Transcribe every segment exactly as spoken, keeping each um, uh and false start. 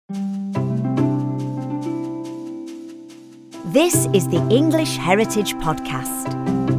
This is the English Heritage Podcast.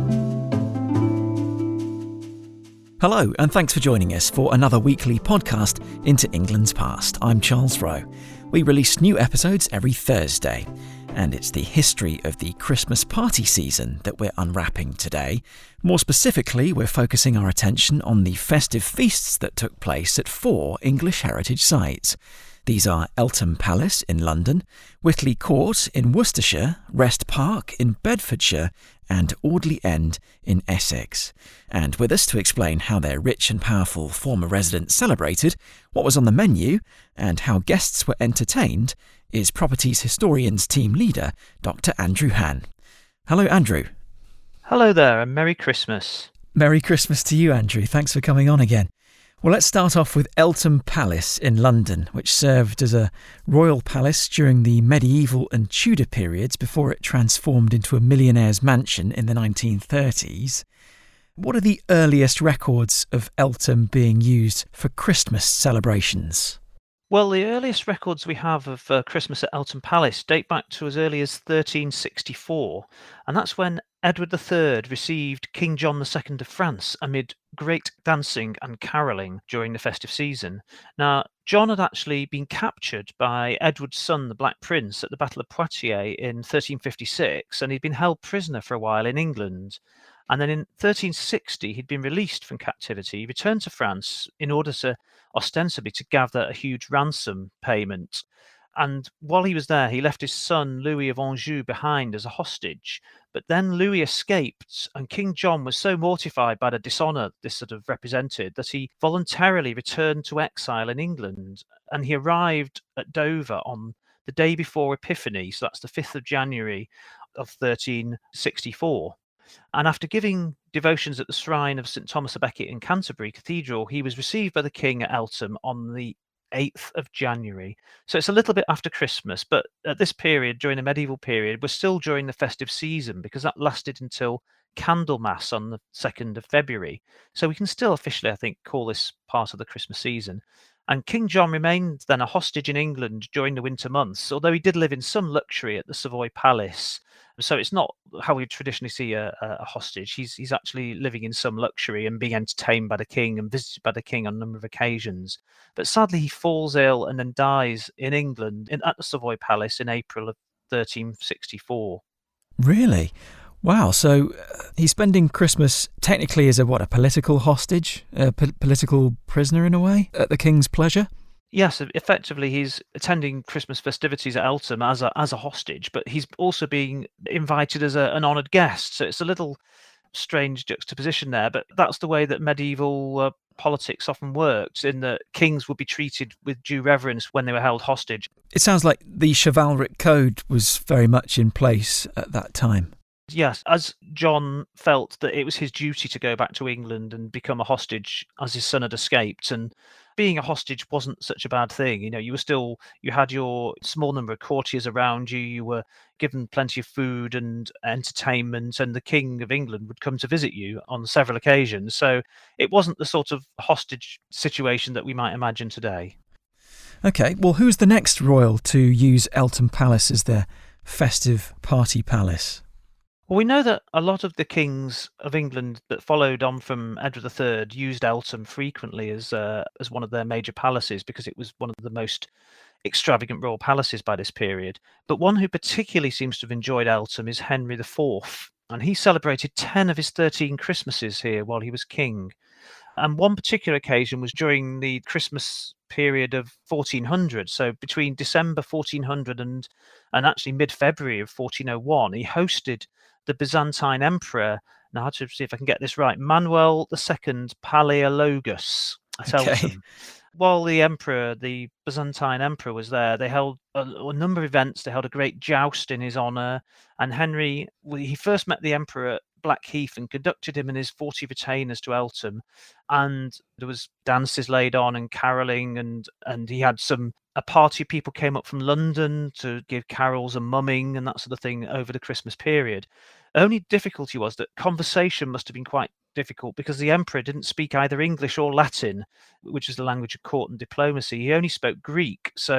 Hello, and thanks for joining us for another weekly podcast into England's past. I'm Charles Rowe. We release new episodes every Thursday, and it's the history of the Christmas party season that we're unwrapping today. More specifically, we're focusing our attention on the festive feasts that took place at four English heritage sites. These are Eltham Palace in London, Whitley Court in Worcestershire, Rest Park in Bedfordshire, and Audley End in Essex. And with us to explain how their rich and powerful former residents celebrated, what was on the menu, and how guests were entertained, is Properties Historians team leader, Doctor Andrew Han. Hello, Andrew. Hello there, and Merry Christmas. Merry Christmas to you, Andrew. Thanks for coming on again. Well, let's start off with Eltham Palace in London, which served as a royal palace during the medieval and Tudor periods before it transformed into a millionaire's mansion in the nineteen thirties. What are the earliest records of Eltham being used for Christmas celebrations? Well, the earliest records we have of uh, Christmas at Eltham Palace date back to as early as thirteen sixty-four, and that's when Edward the Third received King John the Second of France amid great dancing and carolling during the festive season. Now, John had actually been captured by Edward's son, the Black Prince, at the Battle of Poitiers in thirteen fifty-six, and he'd been held prisoner for a while in England. And then in thirteen sixty, he'd been released from captivity, returned to France in order to ostensibly to gather a huge ransom payment. And while he was there, he left his son, Louis of Anjou, behind as a hostage. But then Louis escaped, and King John was so mortified by the dishonour this sort of represented that he voluntarily returned to exile in England. And he arrived at Dover on the day before Epiphany, so that's the fifth of January of thirteen sixty-four. And after giving devotions at the shrine of St Thomas a Becket in Canterbury Cathedral, he was received by the king at Eltham on the eighth of January. So it's a little bit after Christmas, but at this period, during the medieval period, we're still during the festive season because that lasted until Candlemas on the second of February. So we can still officially, I think, call this part of the Christmas season. And King John remained then a hostage in England during the winter months, although he did live in some luxury at the Savoy Palace. So it's not how we traditionally see a, a hostage. He's he's actually living in some luxury and being entertained by the king and visited by the king on a number of occasions. But sadly, he falls ill and then dies in England in, at the Savoy Palace in April of thirteen sixty-four. Really? Wow. So uh, he's spending Christmas technically as a, what, a political hostage, a po- political prisoner in a way, at the king's pleasure? Yes, effectively, he's attending Christmas festivities at Eltham as a as a hostage, but he's also being invited as a, an honoured guest. So it's a little strange juxtaposition there, but that's the way that medieval uh, politics often worked, in that kings would be treated with due reverence when they were held hostage. It sounds like the chivalric code was very much in place at that time. Yes, as John felt that it was his duty to go back to England and become a hostage as his son had escaped, and being a hostage wasn't such a bad thing. You know, you were still, you had your small number of courtiers around you, you were given plenty of food and entertainment, and the King of England would come to visit you on several occasions. So it wasn't the sort of hostage situation that we might imagine today. Okay, well, who's the next royal to use Eltham Palace as their festive party palace? Well, we know that a lot of the kings of England that followed on from Edward the Third used Eltham frequently as uh, as one of their major palaces because it was one of the most extravagant royal palaces by this period. But one who particularly seems to have enjoyed Eltham is Henry the Fourth, and he celebrated ten of his thirteen Christmases here while he was king. And one particular occasion was during the Christmas period of fourteen hundred. So between December fourteen hundred and, and actually mid-February of fourteen oh one, he hosted the Byzantine Emperor, now I have to see if I can get this right, Manuel the Second Palaiologus at Okay. Eltham. While the emperor, the Byzantine emperor, was there, they held a, a number of events. They held a great joust in his honour, and Henry, well, he first met the emperor at Blackheath and conducted him and his forty retainers to Eltham, and there was dances laid on and carolling, and and he had some a party of people came up from London to give carols and mumming and that sort of thing over the Christmas period. Only difficulty was that conversation must have been quite difficult because the emperor didn't speak either English or Latin, which is the language of court and diplomacy. He only spoke Greek. So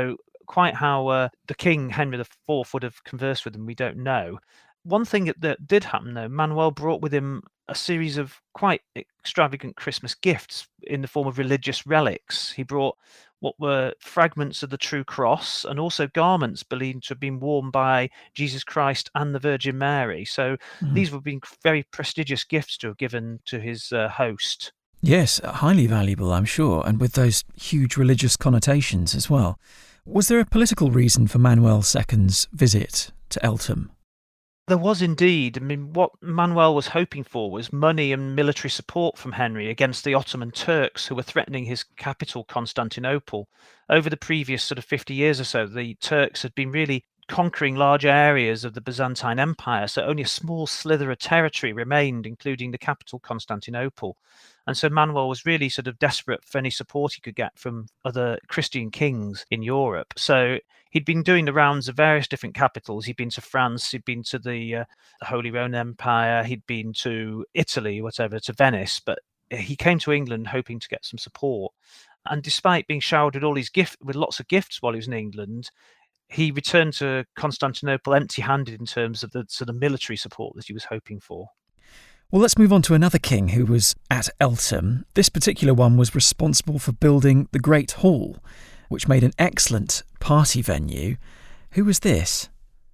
quite how uh, the king, Henry the Fourth, would have conversed with them, we don't know. One thing that, that did happen, though, Manuel brought with him a series of quite extravagant Christmas gifts in the form of religious relics. He brought what were fragments of the true cross and also garments believed to have been worn by Jesus Christ and the Virgin Mary. So mm. these would have been very prestigious gifts to have given to his uh, host. Yes, highly valuable, I'm sure, and with those huge religious connotations as well. Was there a political reason for Manuel the Second's visit to Eltham? There was indeed. I mean, what Manuel was hoping for was money and military support from Henry against the Ottoman Turks who were threatening his capital, Constantinople. Over the previous sort of fifty years or so, the Turks had been really conquering large areas of the Byzantine Empire, so only a small slither of territory remained, including the capital, Constantinople. And so Manuel was really sort of desperate for any support he could get from other Christian kings in Europe. So he'd been doing the rounds of various different capitals. He'd been to France, he'd been to the, uh, the Holy Roman Empire, he'd been to Italy, whatever, to Venice, but he came to England hoping to get some support. And despite being showered with all these gifts, with lots of gifts while he was in England, he returned to Constantinople empty-handed in terms of the sort of military support that he was hoping for. Well, let's move on to another king who was at Eltham. This particular one was responsible for building the Great Hall, which made an excellent party venue. Who was this?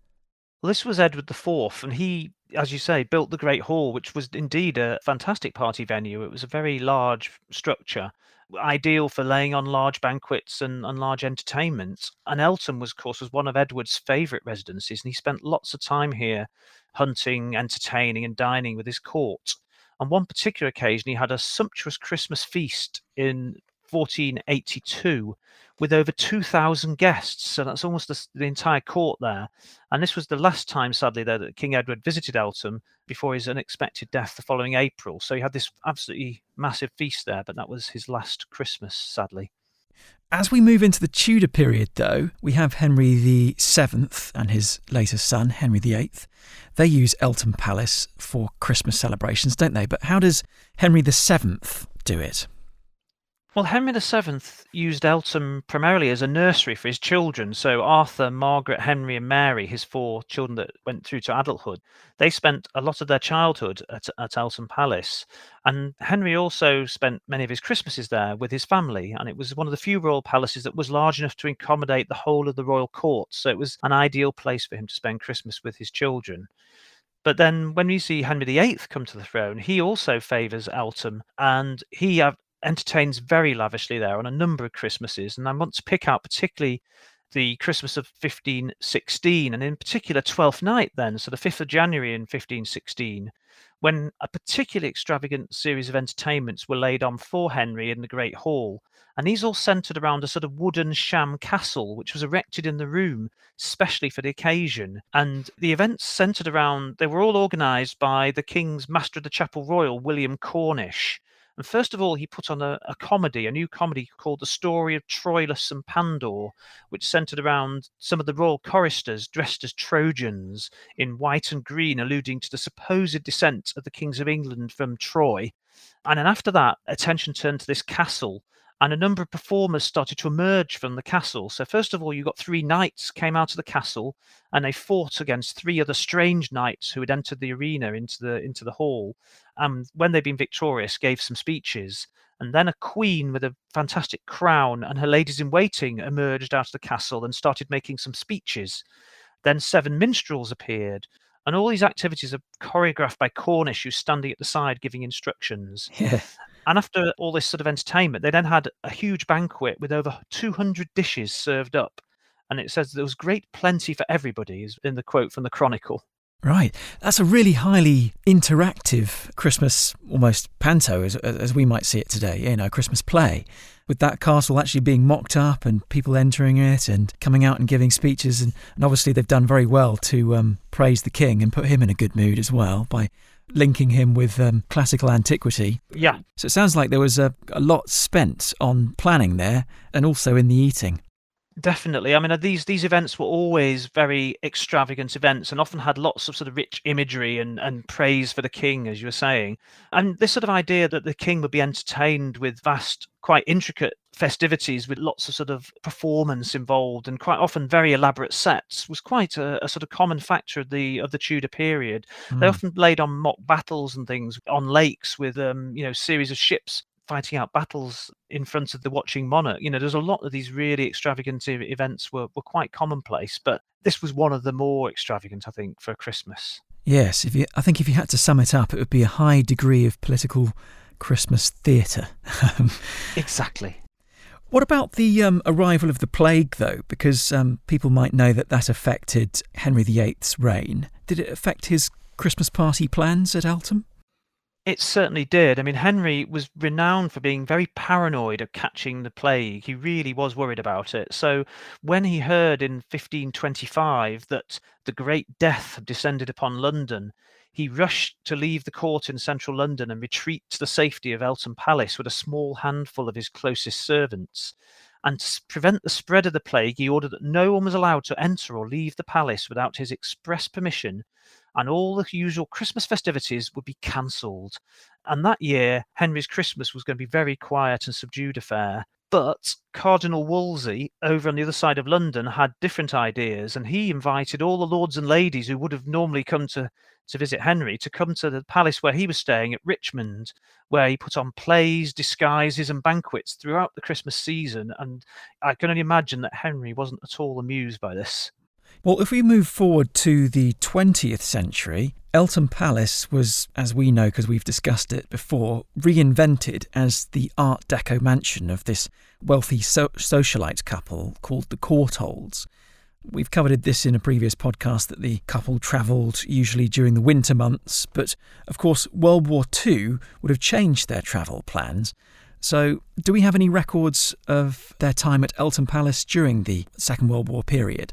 Well, this was Edward the Fourth, and he, as you say, built the Great Hall, which was indeed a fantastic party venue. It was a very large structure, ideal for laying on large banquets and, and large entertainments. And Eltham was, of course, was one of Edward's favourite residences, and he spent lots of time here hunting, entertaining and dining with his court. On one particular occasion, he had a sumptuous Christmas feast in fourteen eighty-two with over two thousand guests. So that's almost the, the entire court there. And this was the last time, sadly, though, that King Edward visited Eltham before his unexpected death the following April. So he had this absolutely massive feast there, but that was his last Christmas, sadly. As we move into the Tudor period, though, we have Henry the Seventh and his later son, Henry the Eighth. They use Eltham Palace for Christmas celebrations, don't they? But how does Henry the Seventh do it? Well, Henry the Seventh used Eltham primarily as a nursery for his children. So Arthur, Margaret, Henry and Mary, his four children that went through to adulthood, they spent a lot of their childhood at, at Eltham Palace. And Henry also spent many of his Christmases there with his family. And it was one of the few royal palaces that was large enough to accommodate the whole of the royal court. So it was an ideal place for him to spend Christmas with his children. But then when we see Henry the Eighth come to the throne, he also favours Eltham, and he have entertains very lavishly there on a number of Christmases. And I want to pick out particularly the Christmas of fifteen sixteen, and in particular Twelfth Night then, so the fifth of January in fifteen sixteen, when a particularly extravagant series of entertainments were laid on for Henry in the Great Hall. And these all centred around a sort of wooden sham castle, which was erected in the room, specially for the occasion. And the events centred around, they were all organised by the King's Master of the Chapel Royal, William Cornish. And first of all, he put on a, a comedy, a new comedy called The Story of Troilus and Pandore, which centred around some of the royal choristers dressed as Trojans in white and green, alluding to the supposed descent of the kings of England from Troy. And then after that, attention turned to this castle, and a number of performers started to emerge from the castle. So first of all, you got three knights came out of the castle, and they fought against three other strange knights who had entered the arena into the into the hall. And when they'd been victorious, gave some speeches. And then a queen with a fantastic crown and her ladies in waiting emerged out of the castle and started making some speeches. Then seven minstrels appeared. And all these activities are choreographed by Cornish, who's standing at the side giving instructions. Yeah. And after all this sort of entertainment, they then had a huge banquet with over two hundred dishes served up. And it says there was great plenty for everybody, is in the quote from the Chronicle. Right. That's a really highly interactive Christmas, almost panto, as, as we might see it today, you know, a Christmas play, with that castle actually being mocked up and people entering it and coming out and giving speeches. And, and obviously they've done very well to um, praise the king and put him in a good mood as well by linking him with um, classical antiquity. Yeah. So it sounds like there was a, a lot spent on planning there and also in the eating. Definitely. I mean, these these events were always very extravagant events and often had lots of sort of rich imagery and, and praise for the king, as you were saying. And this sort of idea that the king would be entertained with vast, quite intricate festivities with lots of sort of performance involved and quite often very elaborate sets was quite a, a sort of common factor of the of the Tudor period. They Mm. often played on mock battles and things on lakes with um, you know, series of ships fighting out battles in front of the watching monarch. You know, there's a lot of these really extravagant e- events were, were quite commonplace, but this was one of the more extravagant, I think, for Christmas. Yes, if you, I think if you had to sum it up, it would be a high degree of political Christmas theatre. Exactly. What about the um, arrival of the plague, though? Because um, people might know that that affected Henry the Eighth's reign. Did it affect his Christmas party plans at Eltham? It certainly did. I mean, Henry was renowned for being very paranoid of catching the plague. He really was worried about it. So when he heard in fifteen twenty-five that the Great Death had descended upon London, he rushed to leave the court in central London and retreat to the safety of Eltham Palace with a small handful of his closest servants. And to prevent the spread of the plague, he ordered that no one was allowed to enter or leave the palace without his express permission, and all the usual Christmas festivities would be cancelled. And that year, Henry's Christmas was going to be a very quiet and subdued affair. But Cardinal Wolsey, over on the other side of London, had different ideas, and he invited all the lords and ladies who would have normally come to, to visit Henry to come to the palace where he was staying at Richmond, where he put on plays, disguises, and banquets throughout the Christmas season. And I can only imagine that Henry wasn't at all amused by this. Well, if we move forward to the twentieth century, Eltham Palace was, as we know because we've discussed it before, reinvented as the Art Deco mansion of this wealthy so- socialite couple called the Courtaulds. We've covered this in a previous podcast that the couple travelled usually during the winter months, but of course World War Two would have changed their travel plans. So do we have any records of their time at Eltham Palace during the Second World War period?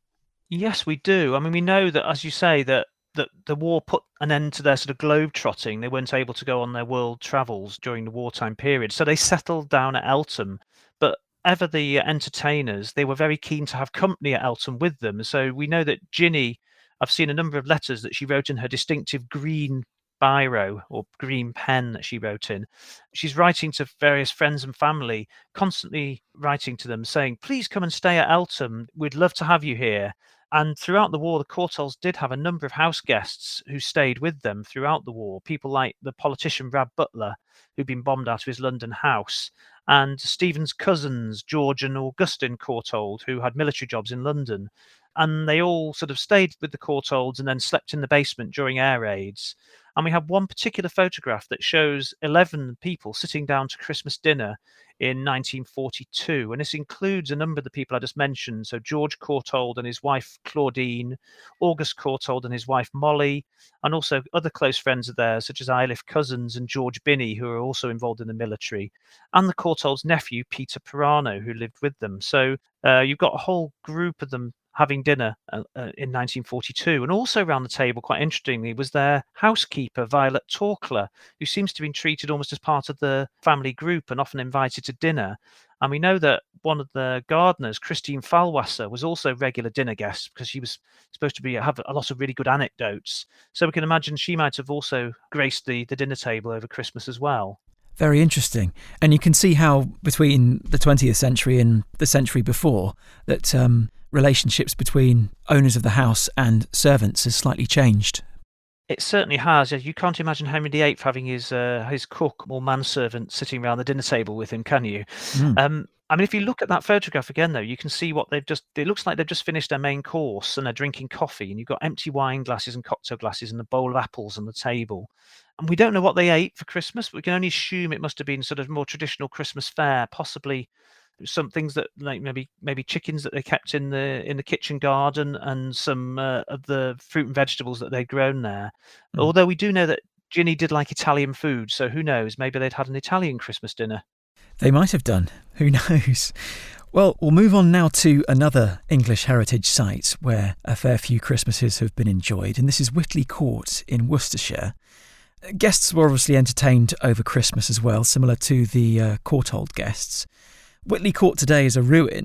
Yes, we do. I mean, we know that, as you say, that, that the war put an end to their sort of globe-trotting. They weren't able to go on their world travels during the wartime period. So they settled down at Eltham. But ever the entertainers, they were very keen to have company at Eltham with them. So we know that Ginny, I've seen a number of letters that she wrote in her distinctive green biro or green pen that she wrote in. She's writing to various friends and family, constantly writing to them saying, please come and stay at Eltham. We'd love to have you here. And throughout the war, the Courtaulds did have a number of house guests who stayed with them throughout the war. People like the politician Rab Butler, who'd been bombed out of his London house, and Stephen's cousins, George and Augustine Courtauld, who had military jobs in London. And they all sort of stayed with the Courtaulds and then slept in the basement during air raids. And we have one particular photograph that shows eleven people sitting down to Christmas dinner in nineteen forty-two. And this includes a number of the people I just mentioned. So George Courtauld and his wife, Claudine, August Courtauld and his wife, Molly, and also other close friends of theirs, such as Eilif Cousins and George Binney, who are also involved in the military, and the Courtaulds' nephew, Peter Pirano, who lived with them. So uh, you've got a whole group of them having dinner uh, uh, in nineteen forty-two. And also around the table, quite interestingly, was their housekeeper, Violet Torkler, who seems to have been treated almost as part of the family group and often invited to dinner. And we know that one of the gardeners, Christine Falwasser, was also a regular dinner guest because she was supposed to be have a lot of really good anecdotes. So we can imagine she might have also graced the, the dinner table over Christmas as well. Very interesting. And you can see how between the twentieth century and the century before that um, relationships between owners of the house and servants has slightly changed. It certainly has. You can't imagine Henry the Eighth having his uh, his cook or manservant sitting around the dinner table with him, can you? Mm. Um, I mean, if you look at that photograph again, though, you can see what they've just... It looks like they've just finished their main course and they're drinking coffee, and you've got empty wine glasses and cocktail glasses and a bowl of apples on the table. And we don't know what they ate for Christmas, but we can only assume it must have been sort of more traditional Christmas fare, possibly some things that like maybe maybe chickens that they kept in the in the kitchen garden and some uh, of the fruit and vegetables that they'd grown there. Mm. Although we do know that Ginny did like Italian food, so who knows? Maybe they'd had an Italian Christmas dinner. They might have done. Who knows? Well, we'll move on now to another English heritage site where a fair few Christmases have been enjoyed, and this is Whitley Court in Worcestershire. Guests were obviously entertained over Christmas as well, similar to the uh, Courtauld guests. Whitley Court today is a ruin,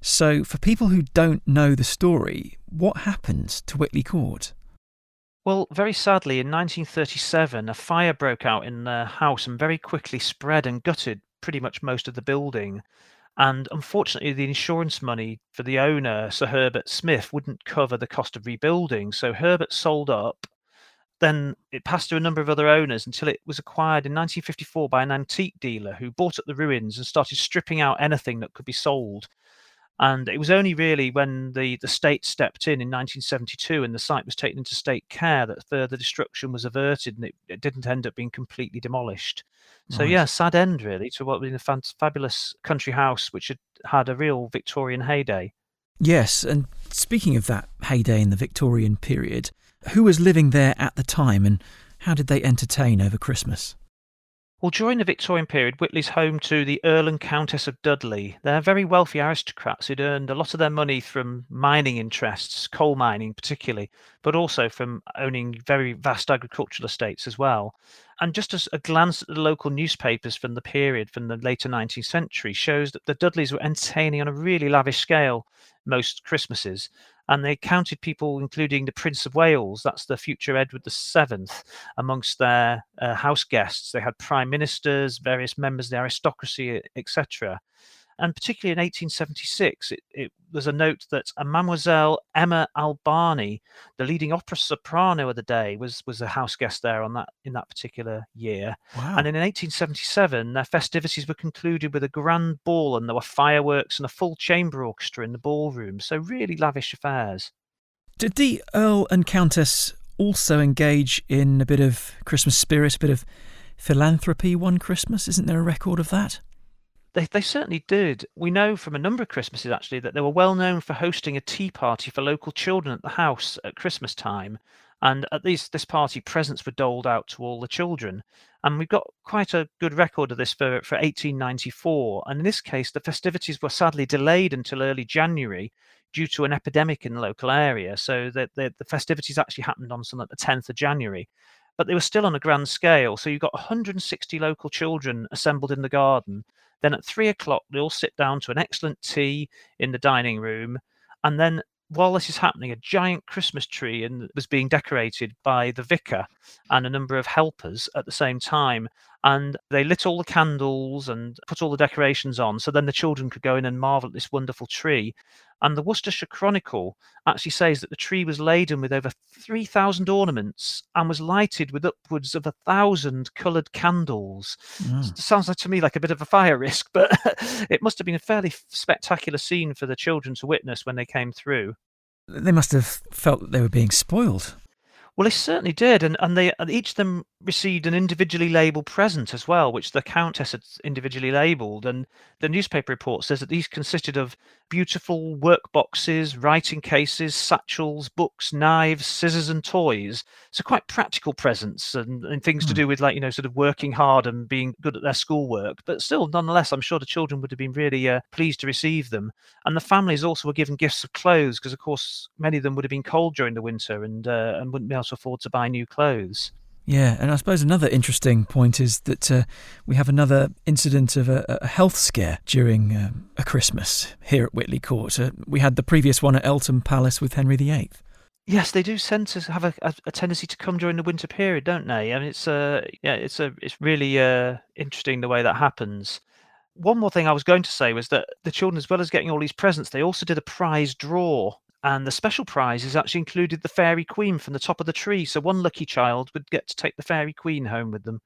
So for people who don't know the story, what happened to Whitley Court? Well, very sadly, in nineteen thirty-seven, a fire broke out in their house and very quickly spread and gutted pretty much most of the building. And unfortunately, the insurance money for the owner, Sir Herbert Smith, wouldn't cover the cost of rebuilding. So Herbert sold up. Then it passed through a number of other owners until it was acquired in nineteen fifty-four by an antique dealer who bought up the ruins and started stripping out anything that could be sold. And it was only really when the, the state stepped in in nineteen seventy-two and the site was taken into state care that further destruction was averted, and it, it didn't end up being completely demolished. So, Right. yeah, sad end really to what was a fan- fabulous country house which had had a real Victorian heyday. Yes, and speaking of that heyday in the Victorian period, who was living there at the time and how did they entertain over Christmas? Well, during the Victorian period, Whitley's home to the Earl and Countess of Dudley. They're very wealthy aristocrats who'd earned a lot of their money from mining interests, coal mining particularly, but also from owning very vast agricultural estates as well. And just as a glance at the local newspapers from the period, from the later nineteenth century, shows that the Dudleys were entertaining on a really lavish scale most Christmases. And they counted people, including the Prince of Wales, that's the future Edward the Seventh, amongst their uh, house guests. They had prime ministers, various members of the aristocracy, et cetera. And particularly in eighteen seventy-six, it, it was a note that a Mademoiselle Emma Albani, the leading opera soprano of the day, was was a house guest there on that in that particular year. Wow. And in eighteen seventy-seven, their festivities were concluded with a grand ball, and there were fireworks and a full chamber orchestra in the ballroom. So really lavish affairs. Did the Earl and Countess also engage in a bit of Christmas spirit, a bit of philanthropy one Christmas? Isn't there a record of that? They they certainly did. We know from a number of Christmases, actually, that they were well known for hosting a tea party for local children at the house at Christmas time. And at these, this party, presents were doled out to all the children. And we've got quite a good record of this for, for eighteen ninety-four. And in this case, the festivities were sadly delayed until early January due to an epidemic in the local area. So the, the, the festivities actually happened on something like the tenth of January. But they were still on a grand scale. So you've got one hundred sixty local children assembled in the garden. Then at three o'clock, they all sit down to an excellent tea in the dining room. And then while this is happening, a giant Christmas tree in, was being decorated by the vicar and a number of helpers at the same time. And they lit all the candles and put all the decorations on. So then the children could go in and marvel at this wonderful tree. And the Worcestershire Chronicle actually says that the tree was laden with over three thousand ornaments and was lighted with upwards of a thousand coloured candles. Mm. Sounds like to me like a bit of a fire risk, but it must have been a fairly spectacular scene for the children to witness when they came through. They must have felt that they were being spoiled. Well, they certainly did, and, and they and each of them received an individually labelled present as well, which the Countess had individually labelled. And the newspaper report says that these consisted of beautiful work boxes, writing cases, satchels, books, knives, scissors, and toys. So quite practical presents and, and things Hmm. to do with, like, you know, sort of working hard and being good at their schoolwork. But still, nonetheless, I'm sure the children would have been really uh, pleased to receive them. And the families also were given gifts of clothes because, of course, many of them would have been cold during the winter and uh, and wouldn't be able to afford to buy new clothes. Yeah, and I suppose another interesting point is that uh, we have another incident of a, a health scare during um, a Christmas here at Whitley Court. Uh, we had the previous one at Eltham Palace with Henry the Eighth. Yes, they do tend to have a, a, a tendency to come during the winter period, don't they? I mean, it's uh, yeah, it's a, it's really uh, interesting the way that happens. One more thing I was going to say was that the children, as well as getting all these presents, they also did a prize draw. And the special prizes actually included the Fairy Queen from the top of the tree. So one lucky child would get to take the Fairy Queen home with them.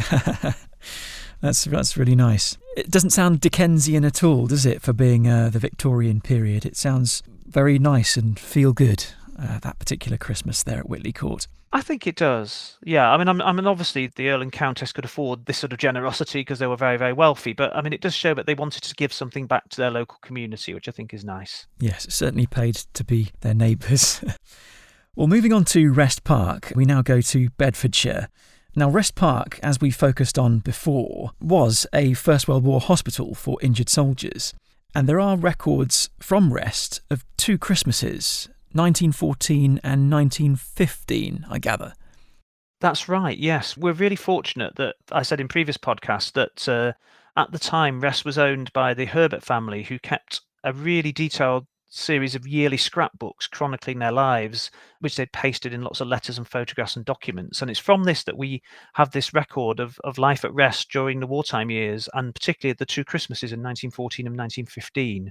that's that's really nice. It doesn't sound Dickensian at all, does it, for being uh, the Victorian period? It sounds very nice and feel good, uh, that particular Christmas there at Whitley Court. I think it does. Yeah, I mean, I'm, I mean, obviously the Earl and Countess could afford this sort of generosity because they were very, very wealthy. But I mean, it does show that they wanted to give something back to their local community, which I think is nice. Yes, it certainly paid to be their neighbours. Well, moving on to Rest Park, we now go to Bedfordshire. Now, Rest Park, as we focused on before, was a First World War hospital for injured soldiers. And there are records from Rest of two Christmases, nineteen fourteen and nineteen fifteen, I gather. That's right, yes. We're really fortunate that, I said in previous podcasts, that uh, at the time Rest was owned by the Herbert family, who kept a really detailed series of yearly scrapbooks chronicling their lives, which they'd pasted in lots of letters and photographs and documents. And it's from this that we have this record of, of life at rest during the wartime years, and particularly the two Christmases in nineteen fourteen and nineteen fifteen.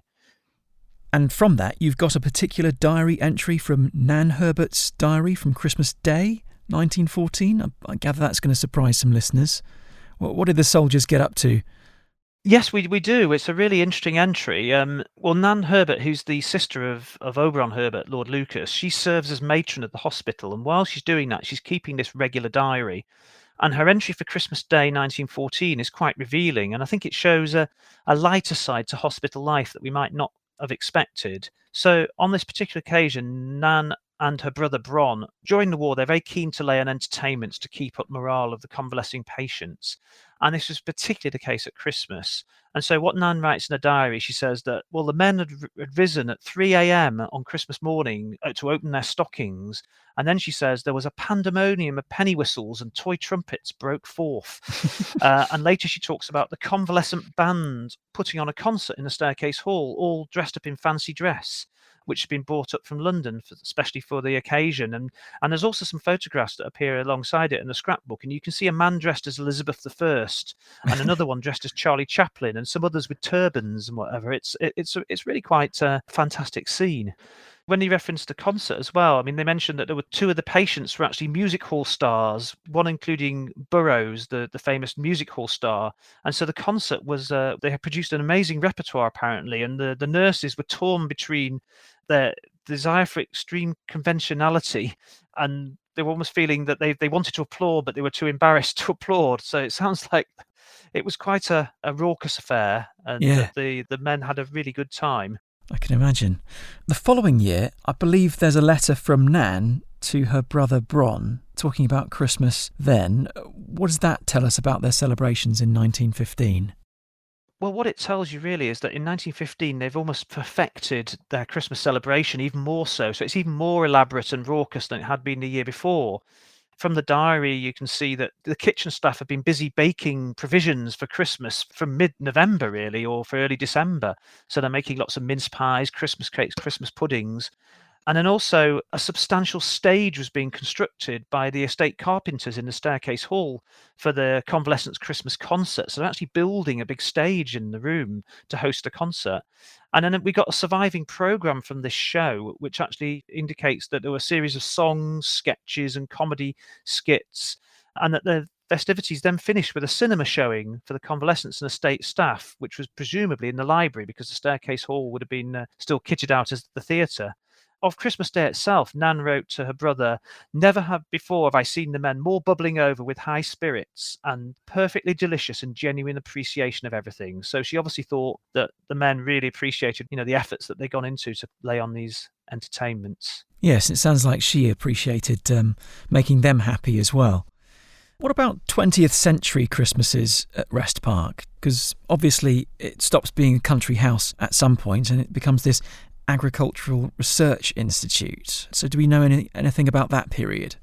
And from that, you've got a particular diary entry from Nan Herbert's diary from Christmas Day, nineteen fourteen. I, I gather that's going to surprise some listeners. What, what did the soldiers get up to? Yes, we we do. It's a really interesting entry. Um, well, Nan Herbert, who's the sister of, of Oberon Herbert, Lord Lucas, she serves as matron at the hospital. And while she's doing that, she's keeping this regular diary. And her entry for Christmas Day nineteen fourteen is quite revealing. And I think it shows a, a lighter side to hospital life that we might not have expected. So on this particular occasion, Nan and her brother Bron, during the war, they're very keen to lay on entertainments to keep up morale of the convalescing patients. And this was particularly the case at Christmas. And so what Nan writes in her diary, she says that, well, the men had, had risen at three a.m. on Christmas morning uh, to open their stockings. And then she says there was a pandemonium of penny whistles and toy trumpets broke forth. uh, and later she talks about the convalescent band putting on a concert in the staircase hall, all dressed up in fancy dress, which had been brought up from London, for, especially for the occasion. And and there's also some photographs that appear alongside it in the scrapbook. And you can see a man dressed as Elizabeth the First, and another one dressed as Charlie Chaplin, and some others with turbans and whatever. It's it, it's it's really quite a fantastic scene. When he referenced the concert as well, I mean, they mentioned that there were two of the patients were actually music hall stars, one including Burroughs, the, the famous music hall star. And so the concert was, uh, they had produced an amazing repertoire, apparently, and the, the nurses were torn between their desire for extreme conventionality, and they were almost feeling that they, they wanted to applaud, but they were too embarrassed to applaud. So it sounds like it was quite a, a raucous affair, and Yeah. the, the men had a really good time. I can imagine. The following year, I believe there's a letter from Nan to her brother Bron talking about Christmas then. What does that tell us about their celebrations in nineteen fifteen? Well, what it tells you really is that in nineteen fifteen, they've almost perfected their Christmas celebration even more so. So it's even more elaborate and raucous than it had been the year before. From the diary, you can see that the kitchen staff have been busy baking provisions for Christmas from mid-November, really, or for early December. So they're making lots of mince pies, Christmas cakes, Christmas puddings. And then also a substantial stage was being constructed by the estate carpenters in the staircase hall for the convalescents' Christmas concert. So they're actually building a big stage in the room to host a concert. And then we got a surviving program from this show, which actually indicates that there were a series of songs, sketches, and comedy skits, and that the festivities then finished with a cinema showing for the convalescents and estate staff, which was presumably in the library because the staircase hall would have been uh, still kitted out as the theatre. Of Christmas Day itself, Nan wrote to her brother, "Never have before have I seen the men more bubbling over with high spirits and perfectly delicious and genuine appreciation of everything." So she obviously thought that the men really appreciated, you know, the efforts that they'd gone into to lay on these entertainments. Yes, it sounds like she appreciated um, making them happy as well. What about twentieth century Christmases at Rest Park? Because obviously it stops being a country house at some point and it becomes this Agricultural Research Institute. So do we know any, anything about that period?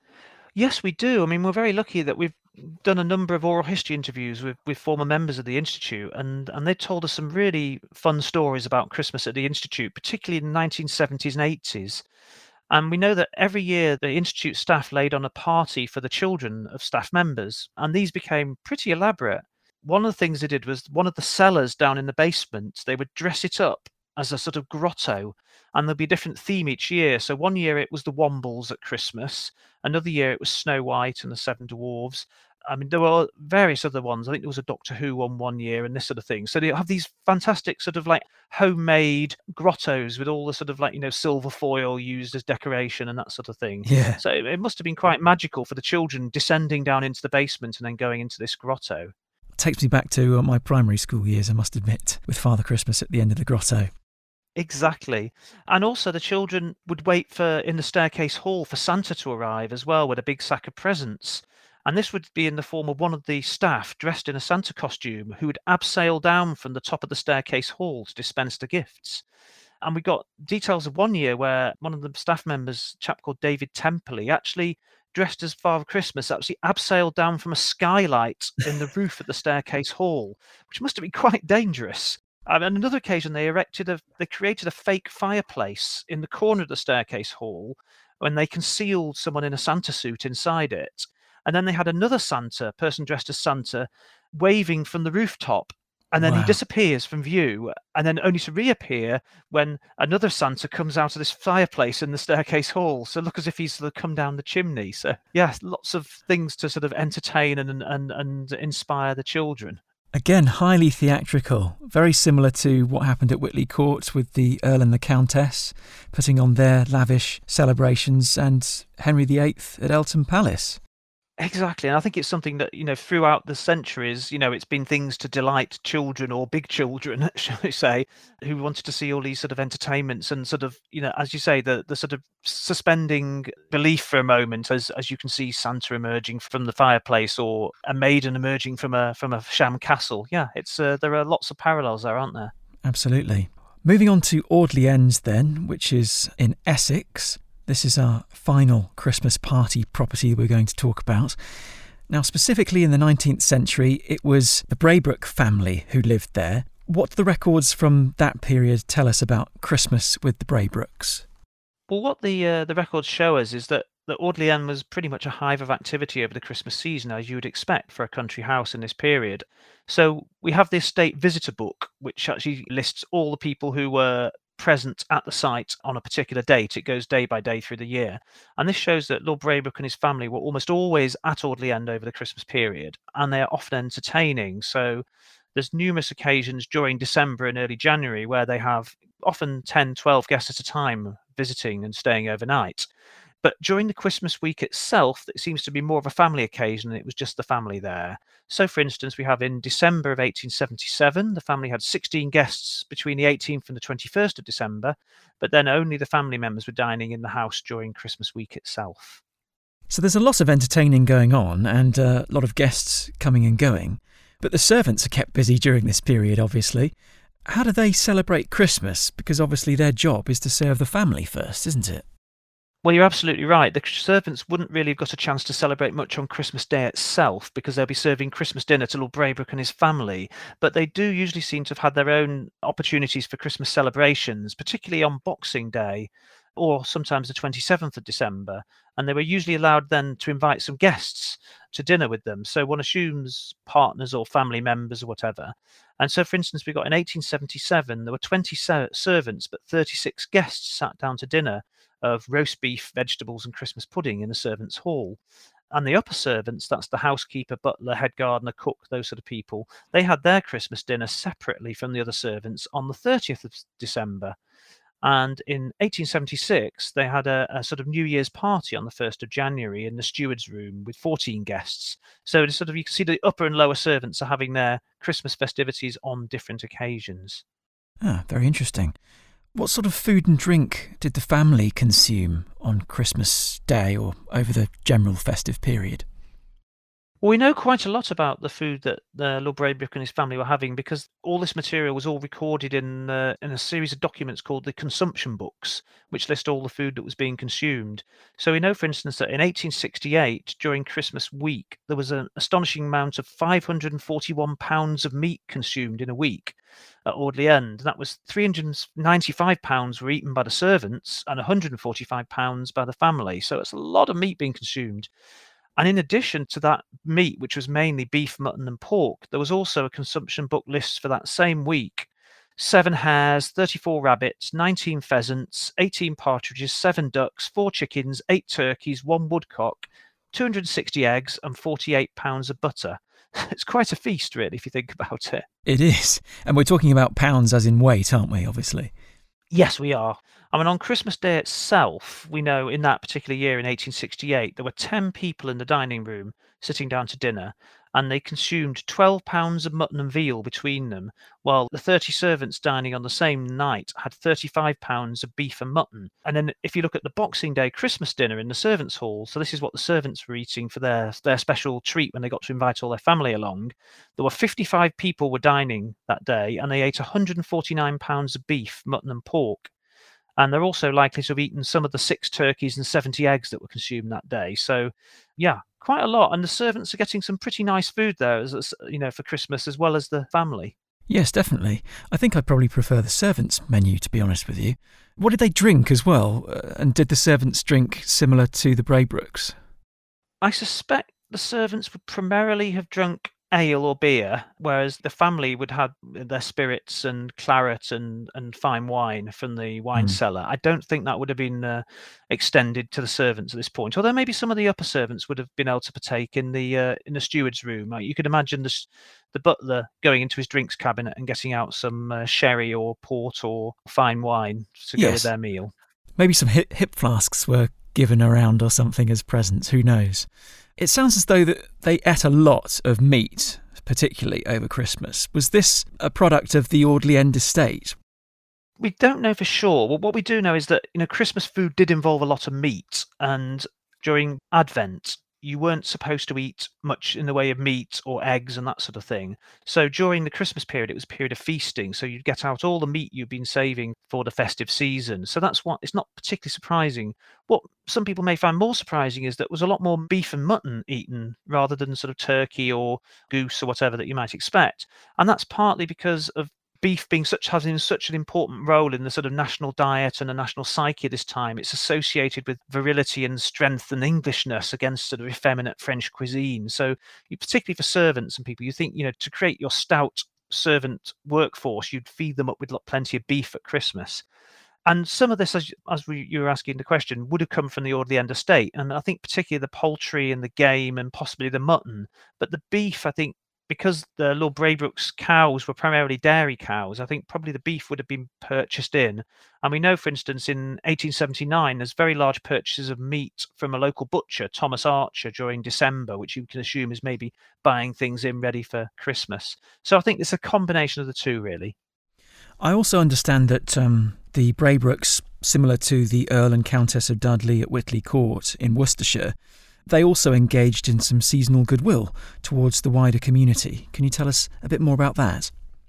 Yes, we do. I mean, we're very lucky that we've done a number of oral history interviews with, with former members of the Institute, and, and they told us some really fun stories about Christmas at the Institute, particularly in the nineteen seventies and eighties. And we know that every year the Institute staff laid on a party for the children of staff members, and these became pretty elaborate. One of the things they did was one of the cellars down in the basement, they would dress it up as a sort of grotto, and there'll be a different theme each year. So one year it was the Wombles at Christmas, another year it was Snow White and the Seven Dwarfs. I mean, there were various other ones. I think there was a Doctor Who one one year and this sort of thing. So they have these fantastic sort of like homemade grottos with all the sort of like, you know, silver foil used as decoration and that sort of thing. Yeah. So it must have been quite magical for the children descending down into the basement and then going into this grotto. It takes me back to uh, my primary school years, I must admit, with Father Christmas at the end of the grotto. Exactly. And also the children would wait for in the staircase hall for Santa to arrive as well with a big sack of presents. And this would be in the form of one of the staff dressed in a Santa costume who would abseil down from the top of the staircase hall to dispense the gifts. And we got details of one year where one of the staff members, a chap called David Temple, he actually dressed as Father Christmas, actually abseiled down from a skylight in the roof at the staircase hall, which must have been quite dangerous. And on another occasion, they erected a, they created a fake fireplace in the corner of the staircase hall when they concealed someone in a Santa suit inside it. And then they had another Santa, person dressed as Santa, waving from the rooftop. And then he Wow. disappears from view, and then only to reappear when another Santa comes out of this fireplace in the staircase hall. So look as if he's sort of come down the chimney. So yes, lots of things to sort of entertain and and and inspire the children. Again, highly theatrical, very similar to what happened at Whitley Court with the Earl and the Countess putting on their lavish celebrations, and Henry the Eighth at Eltham Palace. Exactly. And I think it's something that, you know, throughout the centuries, you know, it's been things to delight children or big children, shall we say, who wanted to see all these sort of entertainments and sort of, you know, as you say, the the sort of suspending belief for a moment as as you can see Santa emerging from the fireplace or a maiden emerging from a from a sham castle. Yeah, it's uh, there are lots of parallels there, aren't there? Absolutely. Moving on to Audley End then, which is in Essex. This is our final Christmas party property we're going to talk about. Now, specifically in the nineteenth century, it was the Braybrook family who lived there. What do the records from that period tell us about Christmas with the Braybrooks? Well, what the uh, the records show us is that that Audley End was pretty much a hive of activity over the Christmas season, as you would expect for a country house in this period. So we have the estate visitor book, which actually lists all the people who were present at the site on a particular date. It goes day by day through the year. And this shows that Lord Braybrook and his family were almost always at Audley End over the Christmas period, and they are often entertaining. So there's numerous occasions during December and early January where they have often ten, twelve guests at a time visiting and staying overnight. But during the Christmas week itself, it seems to be more of a family occasion, and it was just the family there. So, for instance, we have in December of eighteen seventy-seven, the family had sixteen guests between the eighteenth and the twenty-first of December, but then only the family members were dining in the house during Christmas week itself. So there's a lot of entertaining going on and a lot of guests coming and going, but the servants are kept busy during this period, obviously. How do they celebrate Christmas? Because obviously their job is to serve the family first, isn't it? Well, you're absolutely right. The servants wouldn't really have got a chance to celebrate much on Christmas Day itself because they'll be serving Christmas dinner to Lord Braybrook and his family. But they do usually seem to have had their own opportunities for Christmas celebrations, particularly on Boxing Day or sometimes the twenty-seventh of December. And they were usually allowed then to invite some guests to dinner with them. So one assumes partners or family members or whatever. And so, for instance, we got in eighteen seventy-seven, there were twenty ser- servants, but thirty-six guests sat down to dinner of roast beef, vegetables and Christmas pudding in the servants' hall. And the upper servants, that's the housekeeper, butler, head gardener, cook, those sort of people, they had their Christmas dinner separately from the other servants on the thirtieth of December. And in eighteen seventy-six, they had a, a sort of New Year's party on the first of January in the steward's room with fourteen guests. So it's sort of, you can see the upper and lower servants are having their Christmas festivities on different occasions. Ah, very interesting. What sort of food and drink did the family consume on Christmas Day or over the general festive period? Well, we know quite a lot about the food that uh, Lord Braybrook and his family were having because all this material was all recorded in uh, in a series of documents called the consumption books, which list all the food that was being consumed. So we know, for instance, that in eighteen sixty-eight, during Christmas week, there was an astonishing amount of five hundred forty-one pounds of meat consumed in a week at Audley End. That was three hundred ninety-five pounds were eaten by the servants and one hundred forty-five pounds by the family. So it's a lot of meat being consumed. And in addition to that meat, which was mainly beef, mutton and pork, there was also a consumption book list for that same week. Seven hares, thirty-four rabbits, nineteen pheasants, eighteen partridges, seven ducks, four chickens, eight turkeys, one woodcock, two hundred sixty eggs and forty-eight pounds of butter. It's quite a feast, really, if you think about it. It is. And we're talking about pounds as in weight, aren't we, obviously? Yes, we are. I mean, on Christmas Day itself, we know in that particular year in eighteen sixty-eight, there were ten people in the dining room sitting down to dinner, and they consumed twelve pounds of mutton and veal between them, while the thirty servants dining on the same night had thirty-five pounds of beef and mutton. And then if you look at the Boxing Day Christmas dinner in the servants' hall, so this is what the servants were eating for their, their special treat when they got to invite all their family along, there were fifty-five people were dining that day, and they ate one hundred forty-nine pounds of beef, mutton and pork. And they're also likely to have eaten some of the six turkeys and seventy eggs that were consumed that day. So, yeah, quite a lot. And the servants are getting some pretty nice food there, as, you know, for Christmas as well as the family. Yes, definitely. I think I'd probably prefer the servants' menu, to be honest with you. What did they drink as well? Uh, and did the servants drink similar to the Braybrookes? I suspect the servants would primarily have drunk ale or beer, whereas the family would have their spirits and claret and, and fine wine from the wine Mm. cellar. I don't think that would have been uh, extended to the servants at this point, although maybe some of the upper servants would have been able to partake in the uh, in the steward's room. Like you could imagine the, the butler going into his drinks cabinet and getting out some uh, sherry or port or fine wine to go Yes. with their meal. Maybe some hip, hip flasks were given around or something as presents, who knows. It sounds as though that they ate a lot of meat, particularly over Christmas. Was this a product of the Audley End estate? We don't know for sure. Well, what we do know is that, you know, Christmas food did involve a lot of meat, and during Advent, you weren't supposed to eat much in the way of meat or eggs and that sort of thing. So during the Christmas period, it was a period of feasting. So you'd get out all the meat you've been saving for the festive season. So that's what it's not particularly surprising. What some people may find more surprising is that there was a lot more beef and mutton eaten rather than sort of turkey or goose or whatever that you might expect. And that's partly because of beef being such having such an important role in the sort of national diet and the national psyche this time. It's associated with virility and strength and Englishness against sort of effeminate French cuisine. So you, particularly for servants and people, you think, you know, to create your stout servant workforce, you'd feed them up with plenty of beef at Christmas. And some of this, as, as we, you were asking the question, would have come from the Audley End estate. And I think particularly the poultry and the game and possibly the mutton. But the beef, I think, because the Lord Braybrook's cows were primarily dairy cows, I think probably the beef would have been purchased in. And we know, for instance, in eighteen seventy-nine, there's very large purchases of meat from a local butcher, Thomas Archer, during December, which you can assume is maybe buying things in ready for Christmas. So I think it's a combination of the two, really. I also understand that um, the Braybrookes, similar to the Earl and Countess of Dudley at Whitley Court in Worcestershire, they also engaged in some seasonal goodwill towards the wider community. Can you tell us a bit more about that?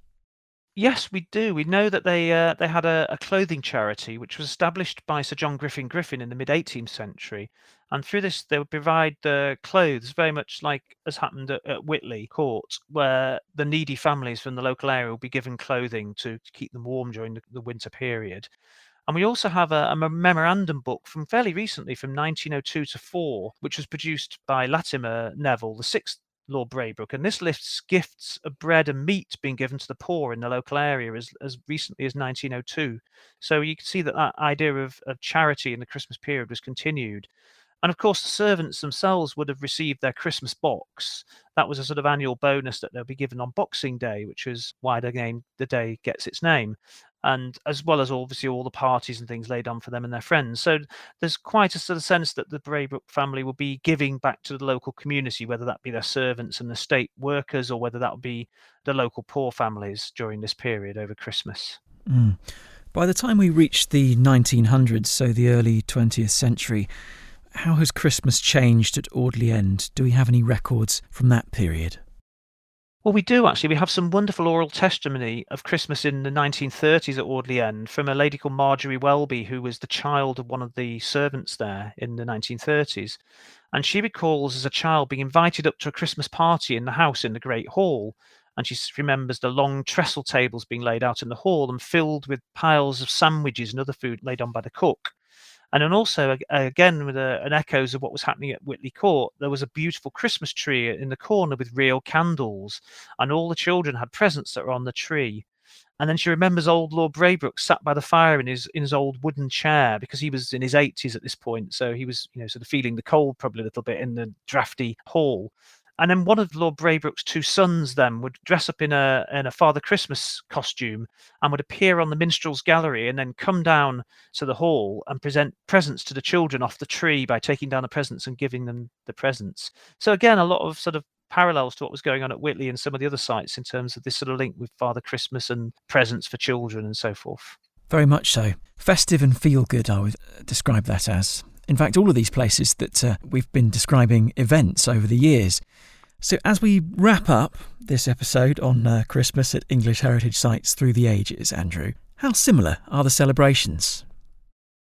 Yes, we do. We know that they uh, they had a, a clothing charity which was established by Sir John Griffin Griffin in the mid-eighteenth century. And through this, they would provide the clothes, very much like as happened at, at Whitley Court, where the needy families from the local area will be given clothing to, to keep them warm during the, the winter period. And we also have a, a memorandum book from fairly recently, from nineteen oh two to four, which was produced by Latimer Neville, the sixth Lord Braybrooke. And this lists gifts of bread and meat being given to the poor in the local area as, as recently as nineteen oh two. So you can see that that idea of, of charity in the Christmas period was continued. And of course, the servants themselves would have received their Christmas box. That was a sort of annual bonus that they'll be given on Boxing Day, which is why the name, the day gets its name. And as well as obviously all the parties and things laid on for them and their friends. So there's quite a sort of sense that the Braybrooke family will be giving back to the local community, whether that be their servants and the state workers, or whether that would be the local poor families during this period over Christmas. Mm. By the time we reach the nineteen hundreds, so the early twentieth century, how has Christmas changed at Audley End? Do we have any records from that period? Well, we do actually. We have some wonderful oral testimony of Christmas in the nineteen thirties at Audley End from a lady called Marjorie Welby, who was the child of one of the servants there in the nineteen thirties. And she recalls as a child being invited up to a Christmas party in the house in the Great Hall. And she remembers the long trestle tables being laid out in the hall and filled with piles of sandwiches and other food laid on by the cook. And then also, again, with a, an echoes of what was happening at Whitley Court, there was a beautiful Christmas tree in the corner with real candles, and all the children had presents that were on the tree. And then she remembers old Lord Braybrooke sat by the fire in his in his old wooden chair, because he was in his eighties at this point, so he was, you know, sort of feeling the cold probably a little bit in the drafty hall. And then one of Lord Braybrooke's two sons then would dress up in a in a Father Christmas costume and would appear on the minstrel's gallery and then come down to the hall and present presents to the children off the tree by taking down the presents and giving them the presents. So again, a lot of sort of parallels to what was going on at Whitley and some of the other sites in terms of this sort of link with Father Christmas and presents for children and so forth. Very much so. Festive and feel-good, I would describe that as. In fact, all of these places that uh, we've been describing events over the years. So as we wrap up this episode on uh, Christmas at English heritage sites through the ages, Andrew, how similar are the celebrations?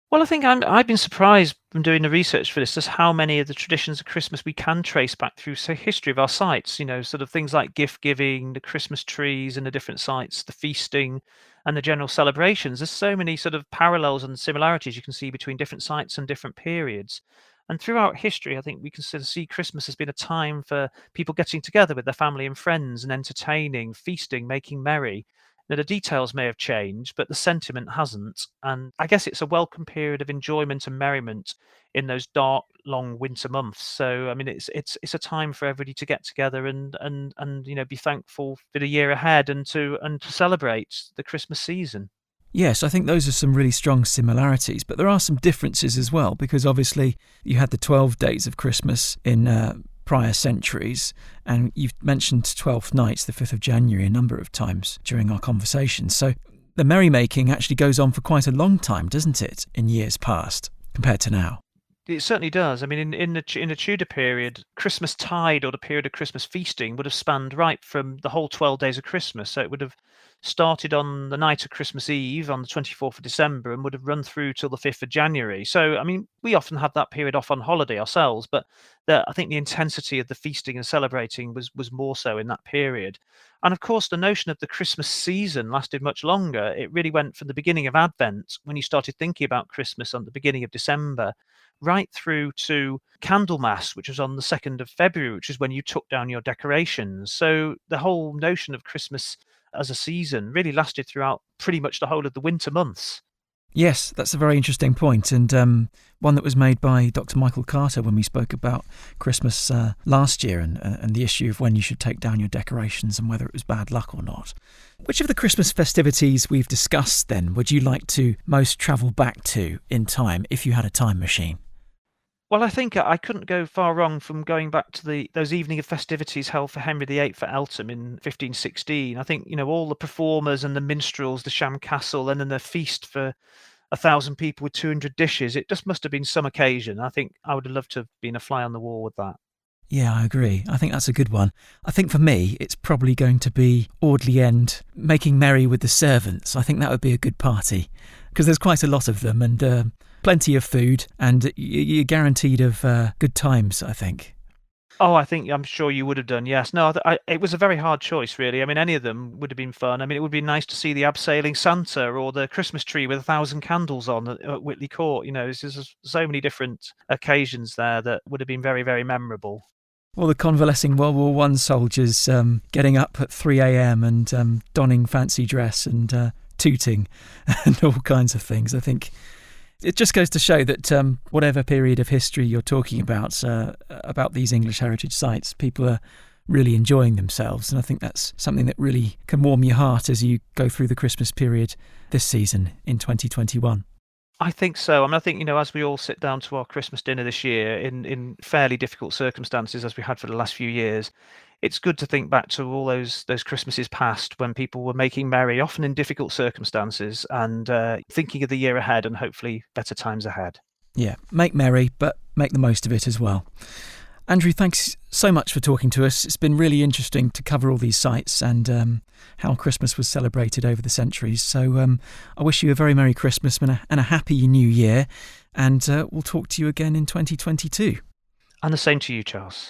Well, I think I'm, I've been surprised from doing the research for this, just how many of the traditions of Christmas we can trace back through, say, history of our sites. You know, sort of things like gift giving, the Christmas trees in the different sites, the feasting, and the general celebrations. There's so many sort of parallels and similarities you can see between different sites and different periods. And throughout history, I think we can sort of see Christmas as being a time for people getting together with their family and friends and entertaining, feasting, making merry. Now, the details may have changed, but the sentiment hasn't. And I guess it's a welcome period of enjoyment and merriment in those dark, long winter months. So, I mean, it's it's it's a time for everybody to get together and and and you know be thankful for the year ahead and to and to celebrate the Christmas season. Yes, I think those are some really strong similarities, but there are some differences as well, because obviously you had the twelve days of Christmas in uh, prior centuries, and you've mentioned Twelfth Night, the fifth of January, a number of times during our conversation. So the merrymaking actually goes on for quite a long time, doesn't it, in years past compared to now? It certainly does. I mean, in, in the Tu- in the Tudor period, Christmas tide or the period of Christmas feasting would have spanned right from the whole twelve days of Christmas. So it would have started on the night of Christmas Eve on the twenty-fourth of December and would have run through till the fifth of January. So, I mean, we often have that period off on holiday ourselves, but the, I think the intensity of the feasting and celebrating was was more so in that period. And of course, the notion of the Christmas season lasted much longer. It really went from the beginning of Advent, when you started thinking about Christmas on the beginning of December, right through to Candlemas, which was on the second of February, which is when you took down your decorations. So the whole notion of Christmas as a season really lasted throughout pretty much the whole of the winter months. Yes, that's a very interesting point, and um, one that was made by Doctor Michael Carter when we spoke about Christmas uh, last year and, uh, and the issue of when you should take down your decorations and whether it was bad luck or not. Which of the Christmas festivities we've discussed then would you like to most travel back to in time if you had a time machine? Well, I think I couldn't go far wrong from going back to the those evening of festivities held for Henry the Eighth at Eltham in fifteen sixteen. I think, you know, all the performers and the minstrels, the sham castle, and then the feast for a thousand people with two hundred dishes. It just must have been some occasion. I think I would have loved to have been a fly on the wall with that. Yeah, I agree. I think that's a good one. I think for me, it's probably going to be Audley End, making merry with the servants. I think that would be a good party because there's quite a lot of them and uh, plenty of food, and you're guaranteed of uh, good times, I think. Oh, I think I'm sure you would have done. Yes. No, I, I, it was a very hard choice, really. I mean, any of them would have been fun. I mean, it would be nice to see the abseiling Santa or the Christmas tree with a thousand candles on at, at Whitley Court. You know, there's just so many different occasions there that would have been very, very memorable. Well, the convalescing World War One soldiers um, getting up at three a.m. and um, donning fancy dress and uh, tooting and all kinds of things. I think it just goes to show that um, whatever period of history you're talking about, uh, about these English heritage sites, people are really enjoying themselves. And I think that's something that really can warm your heart as you go through the Christmas period this season in twenty twenty-one. I think so. I mean, I think, you know, as we all sit down to our Christmas dinner this year in, in fairly difficult circumstances as we had for the last few years, it's good to think back to all those those Christmases past when people were making merry, often in difficult circumstances, and uh, thinking of the year ahead and hopefully better times ahead. Yeah, make merry, but make the most of it as well. Andrew, thanks so much for talking to us. It's been really interesting to cover all these sites and um, how Christmas was celebrated over the centuries. So um, I wish you a very Merry Christmas and a, and a Happy New Year. And uh, we'll talk to you again in twenty twenty-two. And the same to you, Charles.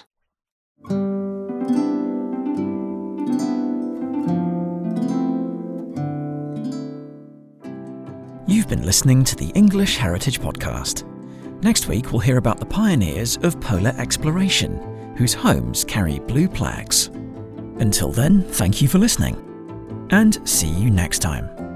You've been listening to the English Heritage Podcast. Next week, we'll hear about the pioneers of polar exploration, whose homes carry blue flags. Until then, thank you for listening, and see you next time.